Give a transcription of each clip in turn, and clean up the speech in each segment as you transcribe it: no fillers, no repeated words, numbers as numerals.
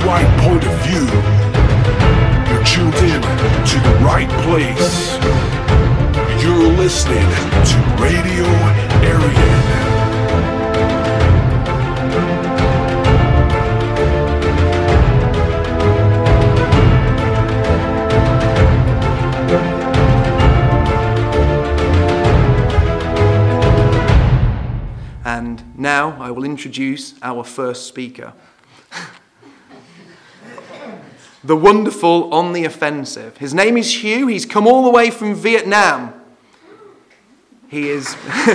right point of view. You're tuned in to the right place. You're listening to Radio Arian. And now I will introduce our first speaker. The wonderful On the Offensive. His name is Hugh. He's come all the way from Vietnam. He is...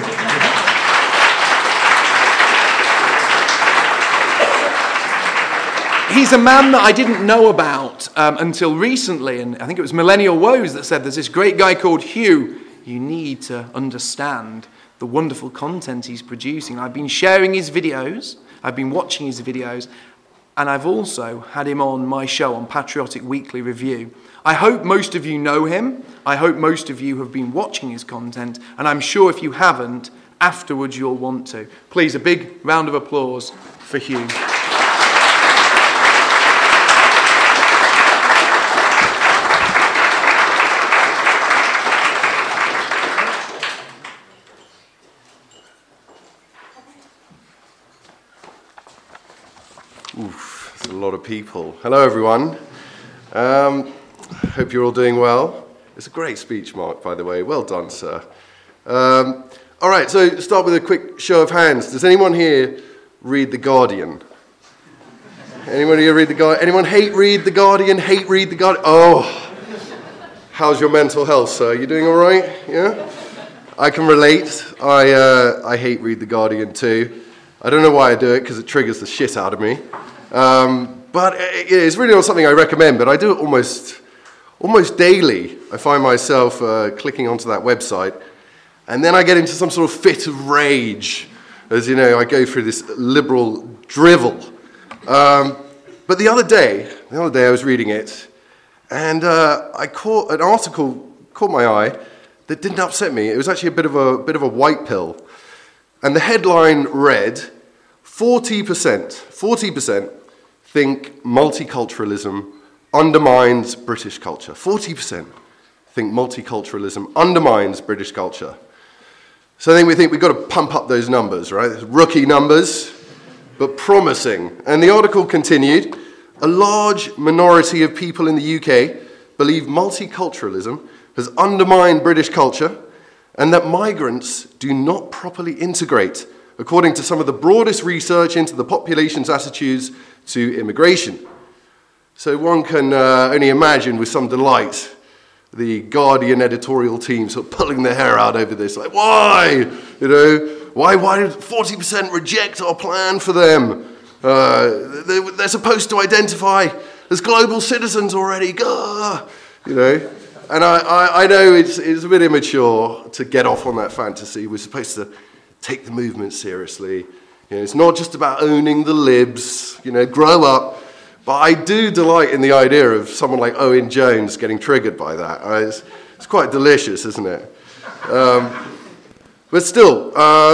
He's a man that I didn't know about until recently, and I think it was Millennial Woes that said there's this great guy called Hugh. You need to understand the wonderful content he's producing. I've been sharing his videos, I've been watching his videos, and I've also had him on my show on Patriotic Weekly Review. I hope most of you know him. I hope most of you have been watching his content, and I'm sure if you haven't, afterwards you'll want to. Please, a big round of applause for Hugh. Oof, there's a lot of people. Hello, everyone. Hope you're all doing well. It's a great speech, Mark, by the way. Well done, sir. All right, so start with a quick show of hands. Does anyone here read The Guardian? Anyone here read The Guardian? Anyone read The Guardian? Hate read The Guardian? Oh, how's your mental health, sir? You doing all right? Yeah? I can relate. I hate read The Guardian too. I don't know why I do it, because it triggers the shit out of me. But it's really not something I recommend, but I do it almost daily. I find myself clicking onto that website, and then I get into some sort of fit of rage, as you know, I go through this liberal drivel. But the other day I was reading it, and I caught an article caught my eye that didn't upset me. It was actually a bit of a white pill. And the headline read, 40% think multiculturalism undermines British culture. 40% think multiculturalism undermines British culture. So then we think we've got to pump up those numbers, right? Rookie numbers, but promising. And the article continued, a large minority of people in the UK believe multiculturalism has undermined British culture, and that migrants do not properly integrate, according to some of the broadest research into the population's attitudes to immigration. So one can only imagine with some delight the Guardian editorial team sort of pulling their hair out over this, like, why? You know, why did 40% reject our plan for them? They're supposed to identify as global citizens already, gah! You know. And I know it's a bit immature to get off on that fantasy. We're supposed to take the movement seriously. You know, it's not just about owning the libs, you know, grow up. But I do delight in the idea of someone like Owen Jones getting triggered by that. It's quite delicious, isn't it? But still,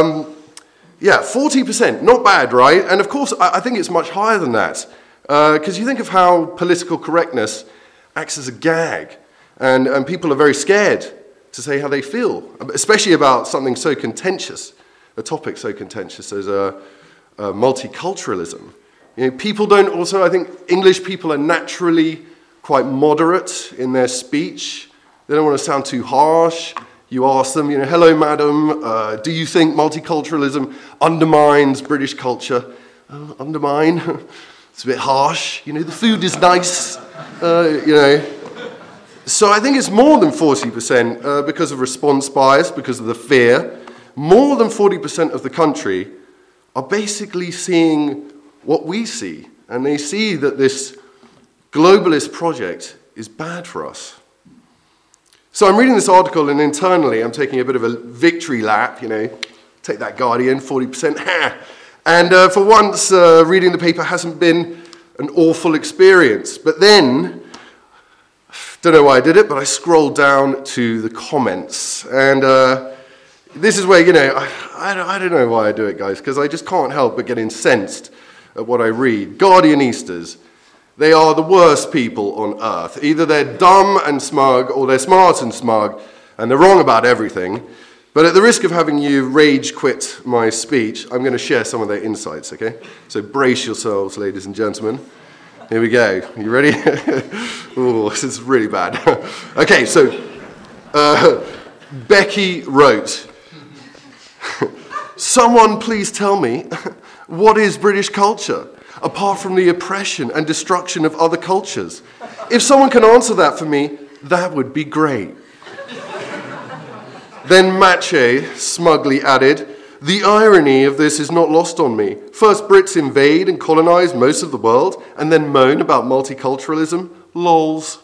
40%, not bad, right? And of course, I think it's much higher than that. Because you think of how political correctness acts as a gag. And people are very scared to say how they feel, especially about something so contentious, a topic so contentious as multiculturalism. You know, people don't also, I think English people are naturally quite moderate in their speech. They don't want to sound too harsh. You ask them, you know, hello, madam, do you think multiculturalism undermines British culture? Undermine? It's a bit harsh. You know, the food is nice, you know. So I think it's more than 40% because of response bias, because of the fear. More than 40% of the country are basically seeing what we see, and they see that this globalist project is bad for us. So I'm reading this article, and internally I'm taking a bit of a victory lap, you know, take that Guardian, 40%, and for once reading the paper hasn't been an awful experience. But then, don't know why I did it, but I scrolled down to the comments, and this is where, you know, I don't know why I do it, guys, because I just can't help but get incensed at what I read. Guardianistas, They are the worst people on earth. Either they're dumb and smug, or they're smart and smug, and they're wrong about everything. But at the risk of having you rage quit my speech, I'm going to share some of their insights, okay? So brace yourselves, ladies and gentlemen. Here we go. Are you ready? Oh, this is really bad. Okay, so Becky wrote, "Someone please tell me, what is British culture, apart from the oppression and destruction of other cultures? If someone can answer that for me, that would be great." Then Mache smugly added, "The irony of this is not lost on me. First Brits invade and colonize most of the world, and then moan about multiculturalism. Lols."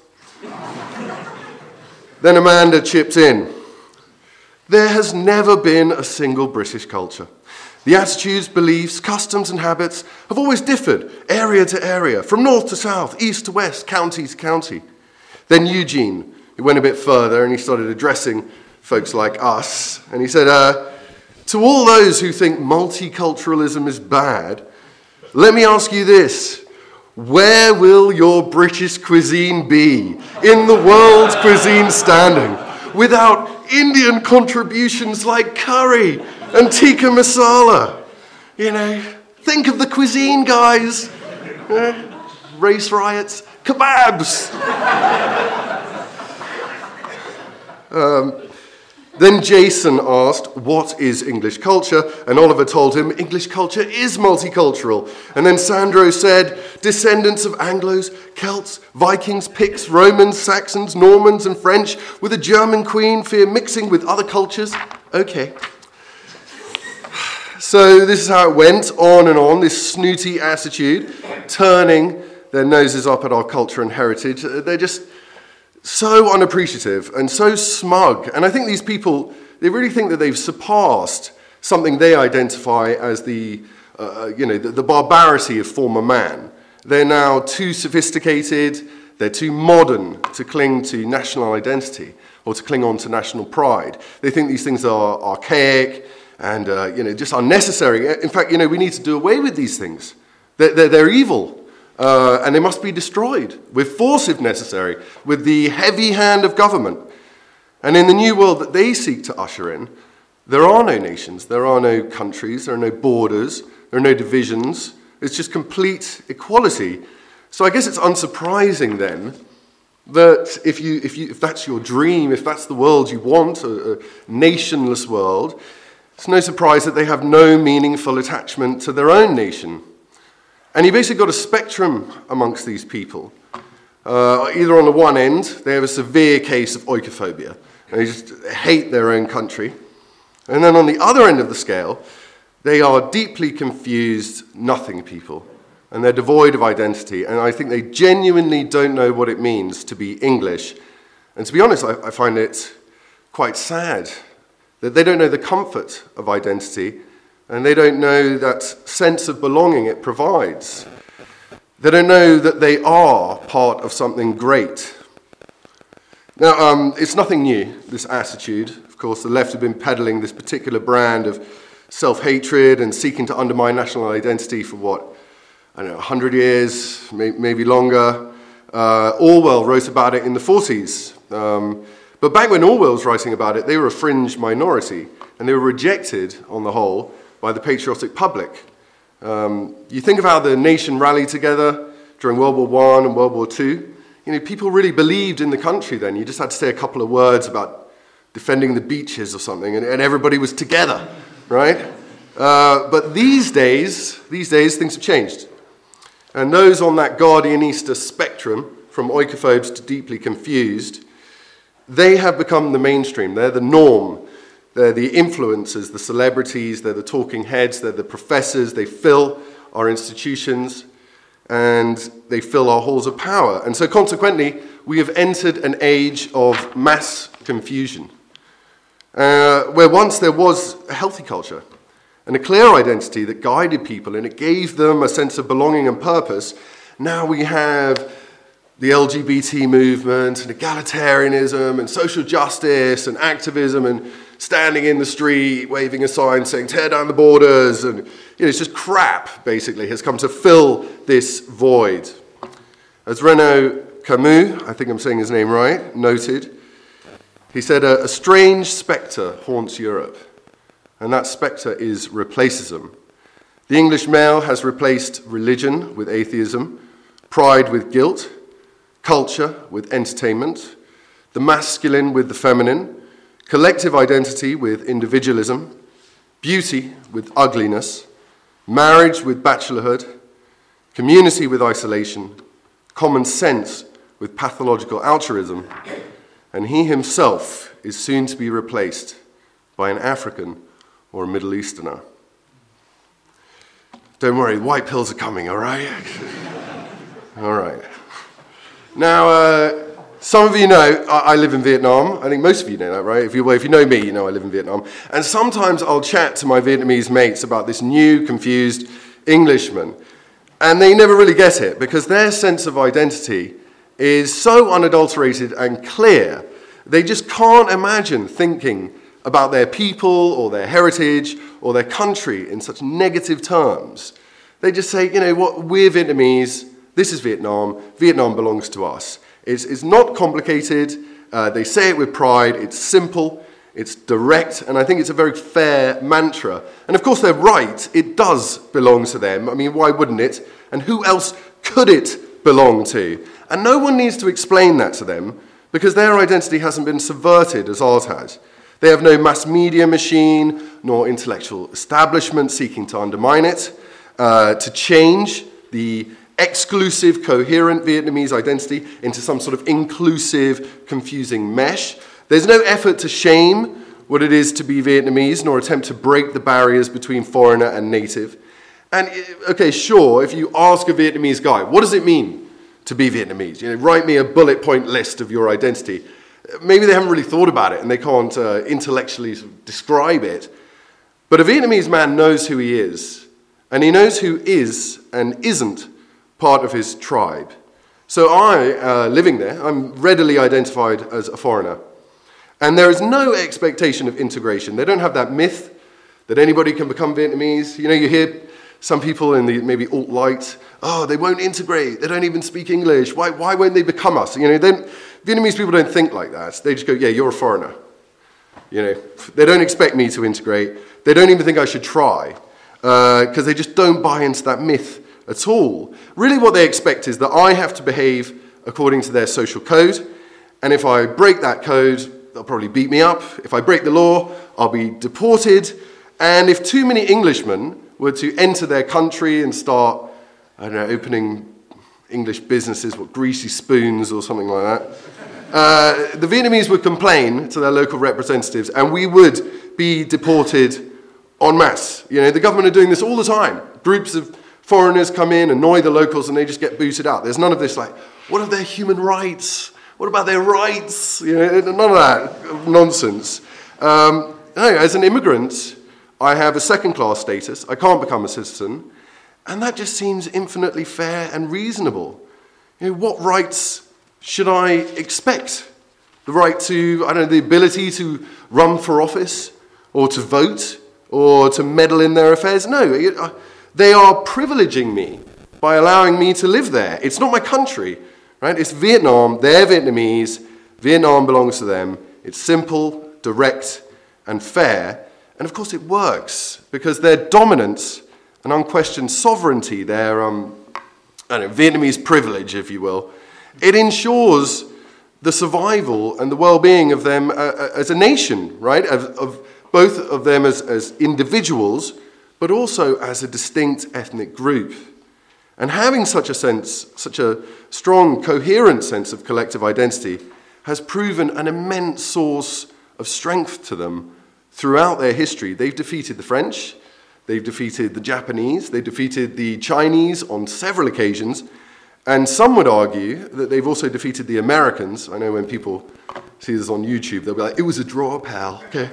Then Amanda chipped in, "There has never been a single British culture. The attitudes, beliefs, customs and habits have always differed, area to area, from north to south, east to west, county to county." Then Eugene, he went a bit further and he started addressing folks like us, and he said, "To all those who think multiculturalism is bad, let me ask you this. Where will your British cuisine be in the world cuisine standing without Indian contributions like curry and tikka masala? You know, think of the cuisine, guys. Race riots, kebabs." Then Jason asked, "What is English culture?" And Oliver told him, "English culture is multicultural." And then Sandro said, "Descendants of Anglos, Celts, Vikings, Picts, Romans, Saxons, Normans, and French, with a German queen, fear mixing with other cultures." Okay. So this is how it went, on, this snooty attitude, turning their noses up at our culture and heritage. They're just so unappreciative and so smug. And I think these people, they really think that they've surpassed something they identify as the barbarity of former man. They're now too sophisticated, they're too modern to cling to national identity or to cling on to national pride. They think these things are archaic and just unnecessary. In fact, we need to do away with these things. They're evil. And they must be destroyed with force if necessary, with the heavy hand of government. And in the new world that they seek to usher in, there are no nations, there are no countries, there are no borders, there are no divisions. It's just complete equality. So I guess it's unsurprising then that if that's your dream, if that's the world you want, a nationless world, it's no surprise that they have no meaningful attachment to their own nation. And you basically got a spectrum amongst these people. Either on the one end, they have a severe case of oikophobia. They just hate their own country. And then on the other end of the scale, they are deeply confused nothing people. And they're devoid of identity. And I think they genuinely don't know what it means to be English. And to be honest, I find it quite sad that they don't know the comfort of identity. And they don't know that sense of belonging it provides. They don't know that they are part of something great. Now, it's nothing new, this attitude. Of course, the left have been peddling this particular brand of self-hatred and seeking to undermine national identity for 100 years, maybe longer. Orwell wrote about it in the 40s. But back when Orwell was writing about it, they were a fringe minority, and they were rejected, on the whole, by the patriotic public. You think of how the nation rallied together during World War I and World War II. People really believed in the country then. You just had to say a couple of words about defending the beaches or something, and everybody was together, right? But these days, things have changed. And those on that Guardianista spectrum, from oikophobes to deeply confused, they have become the mainstream. They're the norm. They're the influencers, the celebrities, they're the talking heads, they're the professors. They fill our institutions and they fill our halls of power. And so consequently, we have entered an age of mass confusion, where once there was a healthy culture and a clear identity that guided people and it gave them a sense of belonging and purpose. Now we have the LGBT movement and egalitarianism and social justice and activism and standing in the street, waving a sign saying, tear down the borders. And it's just crap, basically, has come to fill this void. As Renaud Camus, I think I'm saying his name right, noted, he said, a strange spectre haunts Europe, and that spectre is replacism. The English male has replaced religion with atheism, pride with guilt, culture with entertainment, the masculine with the feminine, collective identity with individualism, beauty with ugliness, marriage with bachelorhood, community with isolation, common sense with pathological altruism, and he himself is soon to be replaced by an African or a Middle Easterner. Don't worry, white pills are coming, all right? All right. Now, some of you know I live in Vietnam. I think most of you know that, right? If you know me, you know I live in Vietnam. And sometimes I'll chat to my Vietnamese mates about this new, confused Englishman. And they never really get it because their sense of identity is so unadulterated and clear, they just can't imagine thinking about their people or their heritage or their country in such negative terms. They just say, you know what, we're Vietnamese, this is Vietnam, Vietnam belongs to us. It's not complicated, they say it with pride, it's simple, it's direct, and I think it's a very fair mantra. And of course they're right, it does belong to them. I mean, why wouldn't it? And who else could it belong to? And no one needs to explain that to them because their identity hasn't been subverted as ours has. They have no mass media machine nor intellectual establishment seeking to undermine it, to change the exclusive, coherent Vietnamese identity into some sort of inclusive, confusing mesh. There's no effort to shame what it is to be Vietnamese, nor attempt to break the barriers between foreigner and native. And, okay, sure, if you ask a Vietnamese guy, what does it mean to be Vietnamese? You know, write me a bullet point list of your identity. Maybe they haven't really thought about it and they can't intellectually describe it. But a Vietnamese man knows who he is, and he knows who is and isn't part of his tribe. So I, living there, I'm readily identified as a foreigner. And there is no expectation of integration. They don't have that myth that anybody can become Vietnamese. You know, you hear some people in the maybe alt-right, oh, they won't integrate, they don't even speak English, why won't they become us? You know, Vietnamese people don't think like that. They just go, yeah, you're a foreigner. You know, they don't expect me to integrate. They don't even think I should try because they just don't buy into that myth at all. Really what they expect is that I have to behave according to their social code, and if I break that code, they'll probably beat me up. If I break the law, I'll be deported. And if too many Englishmen were to enter their country and start, I don't know, opening English businesses, Greasy Spoons or something like that, the Vietnamese would complain to their local representatives and we would be deported en masse. You know, the government are doing this all the time. Groups of foreigners come in, annoy the locals, and they just get booted out. There's none of this like, what are their human rights? What about their rights? You know, none of that nonsense. No, as an immigrant, I have a second-class status. I can't become a citizen. And that just seems infinitely fair and reasonable. You know, what rights should I expect? The right to, I don't know, the ability to run for office or to vote or to meddle in their affairs? No, they are privileging me by allowing me to live there. It's not my country, right? It's Vietnam, they're Vietnamese, Vietnam belongs to them. It's simple, direct, and fair. And of course it works because their dominance and unquestioned sovereignty, their Vietnamese privilege, if you will, it ensures the survival and the well-being of them as a nation, right? Of both of them as individuals, but also as a distinct ethnic group. And having such a sense, such a strong, coherent sense of collective identity has proven an immense source of strength to them throughout their history. They've defeated the French, they've defeated the Japanese, they defeated the Chinese on several occasions, and some would argue that they've also defeated the Americans. I know when people see this on YouTube, they'll be like, it was a draw, pal. Okay.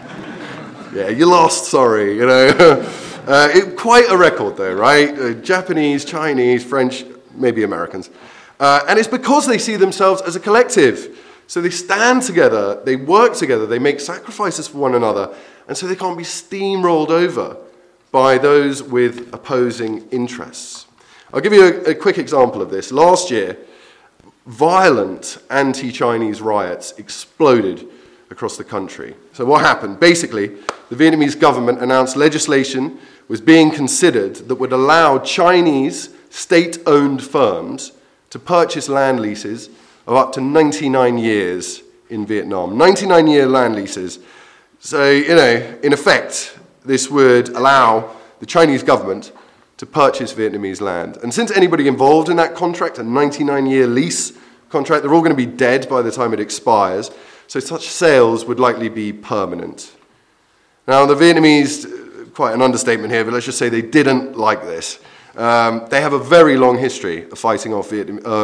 Yeah, you lost, sorry, you know. Quite a record though, right? Japanese, Chinese, French, maybe Americans. And it's because they see themselves as a collective. So they stand together, they work together, they make sacrifices for one another, and so they can't be steamrolled over by those with opposing interests. I'll give you a quick example of this. Last year, violent anti-Chinese riots exploded across the country. So what happened? Basically, the Vietnamese government announced legislation was being considered that would allow Chinese state-owned firms to purchase land leases of up to 99 years in Vietnam. 99-year land leases. So, in effect, this would allow the Chinese government to purchase Vietnamese land. And since anybody involved in that contract, a 99-year lease contract, they're all going to be dead by the time it expires. So such sales would likely be permanent. Now, the Vietnamese, quite an understatement here, but let's just say they didn't like this. They have a very long history of fighting off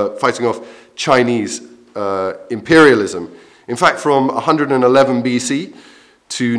Chinese imperialism. In fact, from 111 BC to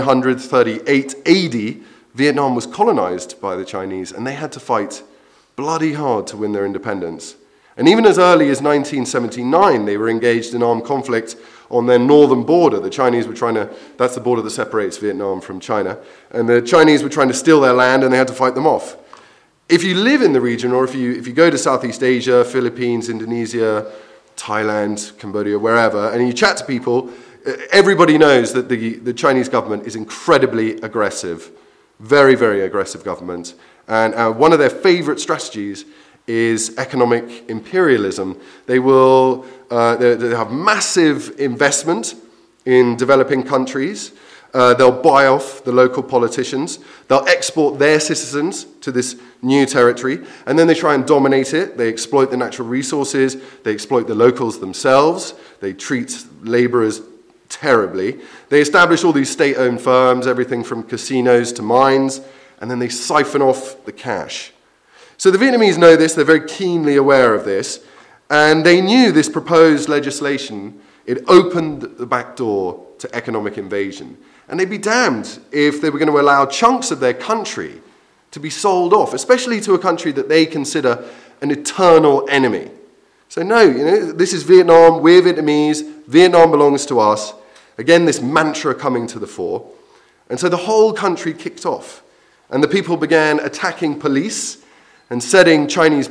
938 AD, Vietnam was colonized by the Chinese, and they had to fight bloody hard to win their independence. And even as early as 1979, they were engaged in armed conflict on their northern border. The Chinese were that's the border that separates Vietnam from China, and the Chinese were trying to steal their land, and they had to fight them off. If you live in the region, or if you go to Southeast Asia, Philippines, Indonesia, Thailand, Cambodia, wherever, and you chat to people, everybody knows that the Chinese government is incredibly aggressive. Very, very aggressive government. And one of their favorite strategies is economic imperialism. They will they have massive investment in developing countries. They'll buy off the local politicians. They'll export their citizens to this new territory, and then they try and dominate it. They exploit the natural resources. They exploit the locals themselves. They treat laborers terribly. They establish all these state-owned firms, everything from casinos to mines, and then they siphon off the cash. So the Vietnamese know this. They're very keenly aware of this, and they knew this proposed legislation, it opened the back door to economic invasion. And they'd be damned if they were going to allow chunks of their country to be sold off, especially to a country that they consider an eternal enemy. So no, this is Vietnam, we're Vietnamese, Vietnam belongs to us. Again, this mantra coming to the fore. And so the whole country kicked off. And the people began attacking police and setting Chinese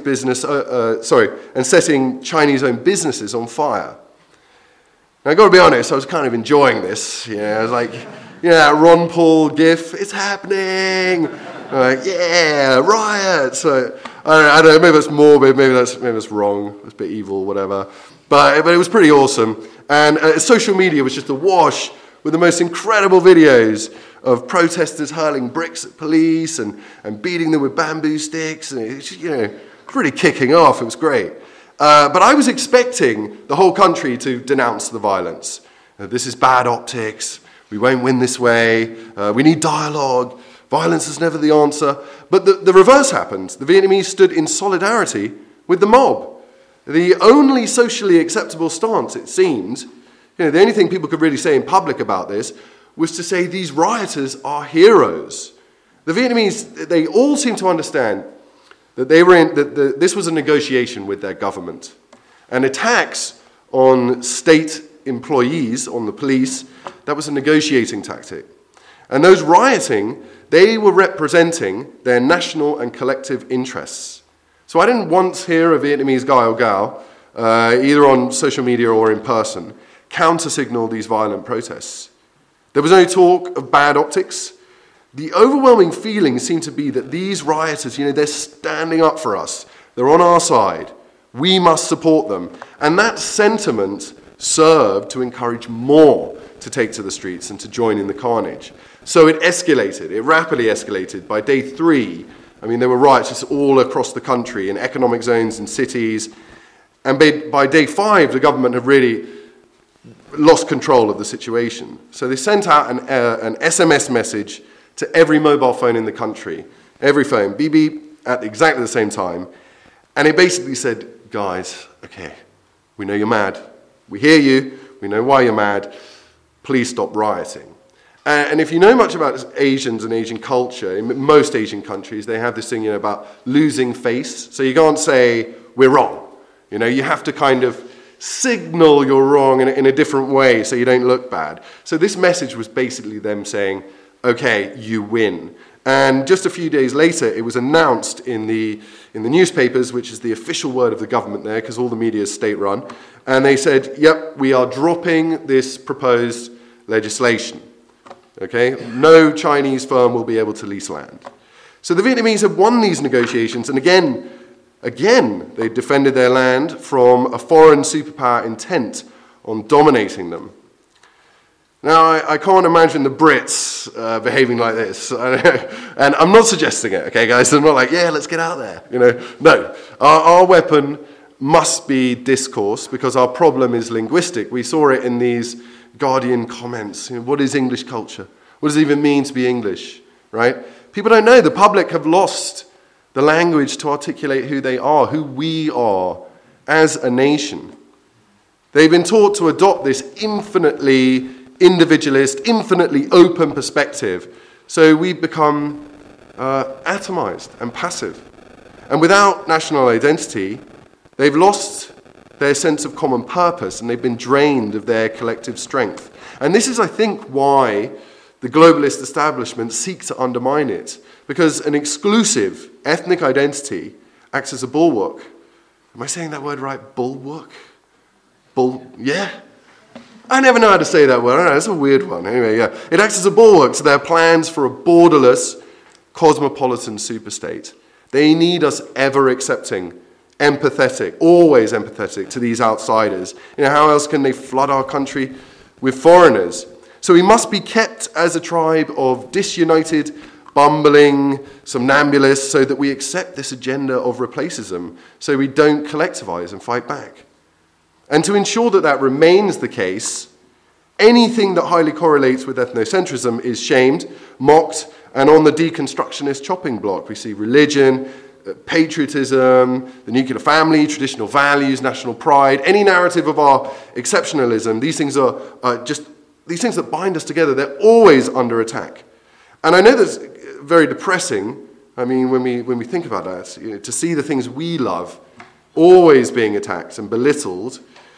owned businesses on fire. Now, I've got to be honest, I was kind of enjoying this. I was like, that Ron Paul gif, it's happening. I'm like, yeah, riots. So, I don't know, maybe that's morbid, maybe that's wrong, it's a bit evil, whatever. But it was pretty awesome. And social media was just awash with the most incredible videos of protesters hurling bricks at police and beating them with bamboo sticks. And it's just, pretty kicking off. It was great. But I was expecting the whole country to denounce the violence. This is bad optics. We won't win this way. We need dialogue. Violence is never the answer. But the reverse happened. The Vietnamese stood in solidarity with the mob. The only socially acceptable stance, it seemed, the only thing people could really say in public about this was to say these rioters are heroes. The Vietnamese, they all seem to understand that this was a negotiation with their government. And attacks on state employees, on the police, that was a negotiating tactic. And those rioting, they were representing their national and collective interests. So I didn't once hear a Vietnamese guy or gal, either on social media or in person, counter-signal these violent protests. There was no talk of bad optics. The overwhelming feeling seemed to be that these rioters, they're standing up for us. They're on our side. We must support them. And that sentiment served to encourage more to take to the streets and to join in the carnage. So it escalated. It rapidly escalated. By day 3, there were riots just all across the country in economic zones and cities. And by day 5, the government had really lost control of the situation. So they sent out an SMS message to every mobile phone in the country, every phone, beep beep, at exactly the same time. And it basically said, guys, okay, we know you're mad. We hear you. We know why you're mad. Please stop rioting. And if you know much about Asians and Asian culture, in most Asian countries, they have this thing about losing face. So you can't say, we're wrong. You have to kind of signal you're wrong in a different way so you don't look bad. So this message was basically them saying, okay, you win. And just a few days later, it was announced in the newspapers, which is the official word of the government there, because all the media is state-run, and they said, yep, we are dropping this proposed legislation. Okay? No Chinese firm will be able to lease land. So the Vietnamese have won these negotiations, and again, they defended their land from a foreign superpower intent on dominating them. Now, I can't imagine the Brits behaving like this, and I'm not suggesting it, okay, guys? I'm not like, yeah, let's get out there, No, our weapon must be discourse, because our problem is linguistic. We saw it in these Guardian comments. What is English culture? What does it even mean to be English, right? People don't know. The public have lost the language to articulate who they are, who we are as a nation. They've been taught to adopt this infinitely individualist, infinitely open perspective. So we become atomized and passive. And without national identity, they've lost their sense of common purpose, and they've been drained of their collective strength. And this is, I think, why the globalist establishment seek to undermine it, because an exclusive ethnic identity acts as a bulwark. Am I saying that word right? Bulwark? Yeah? I never know how to say that word. I don't know, it's a weird one. Anyway, yeah. It acts as a bulwark to their plans for a borderless, cosmopolitan superstate. They need us ever accepting, empathetic, always empathetic to these outsiders. How else can they flood our country with foreigners? So we must be kept as a tribe of disunited, bumbling somnambulists so that we accept this agenda of replacism, so we don't collectivize and fight back. And to ensure that that remains the case, anything that highly correlates with ethnocentrism is shamed, mocked, and on the deconstructionist chopping block. We see religion, patriotism, the nuclear family, traditional values, national pride, any narrative of our exceptionalism. These things are these things that bind us together. They're always under attack. And I know that's very depressing. I mean, when we think about that, to see the things we love always being attacked and belittled.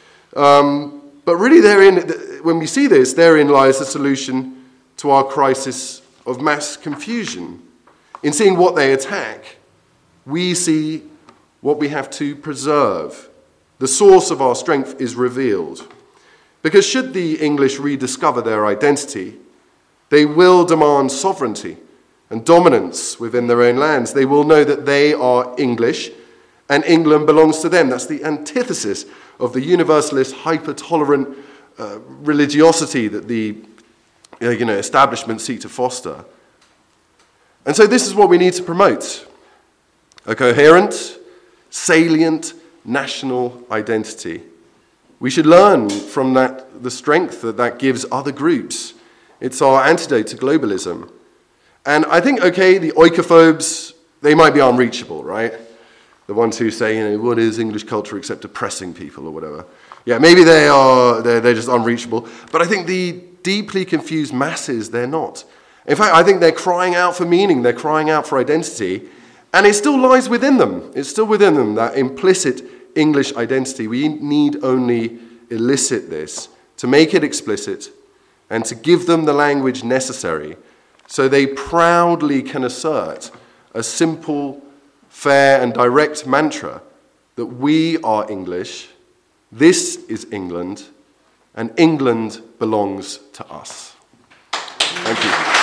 But really, when we see this, therein lies the solution to our crisis of mass confusion. In seeing what they attack, we see what we have to preserve. The source of our strength is revealed. Because should the English rediscover their identity, they will demand sovereignty and dominance within their own lands. They will know that they are English and England belongs to them. That's the antithesis of the universalist, hyper-tolerant religiosity that the establishment seek to foster. And so this is what we need to promote: a coherent, salient national identity. We should learn from that the strength that gives other groups. It's our antidote to globalism. And I think, the oikophobes, they might be unreachable, right? The ones who say, what is English culture except oppressing people or whatever. Yeah, maybe they're just unreachable. But I think the deeply confused masses, they're not. In fact, I think they're crying out for meaning. They're crying out for identity. And it still lies within them. It's still within them, that implicit English identity. We need only elicit this to make it explicit and to give them the language necessary so they proudly can assert a simple, fair and direct mantra that we are English, this is England, and England belongs to us. Thank you.